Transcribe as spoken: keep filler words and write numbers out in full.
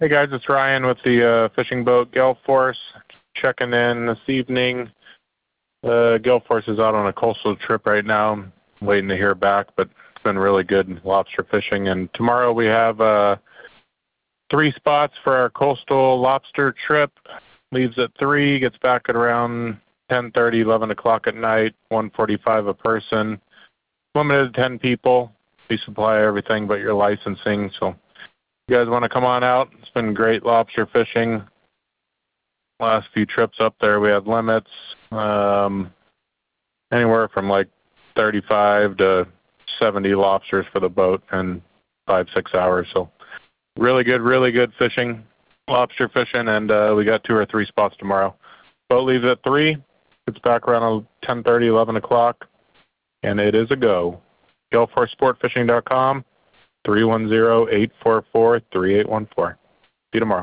Hey guys, it's Ryan with the uh, fishing boat Gale Force, checking in this evening. Uh, Gale Force is out on a coastal trip right now. I'm waiting to hear back, but it's been really good lobster fishing. And tomorrow we have uh, three spots for our coastal lobster trip. Leaves at three, gets back at around ten thirty, eleven o'clock at night, one forty-five a person. Limited to ten people. We supply everything but your licensing, so you guys want to come on out? It's been great lobster fishing. Last few trips up there, we had limits um, anywhere from like thirty-five to seventy lobsters for the boat in five, six hours. So really good, really good fishing, lobster fishing, and uh, we got two or three spots tomorrow. Boat leaves at three. It's back around ten thirty, eleven o'clock, and it is a go. Gale Force Sport Fishing dot com. three one zero, eight four four, three eight one four. See you tomorrow.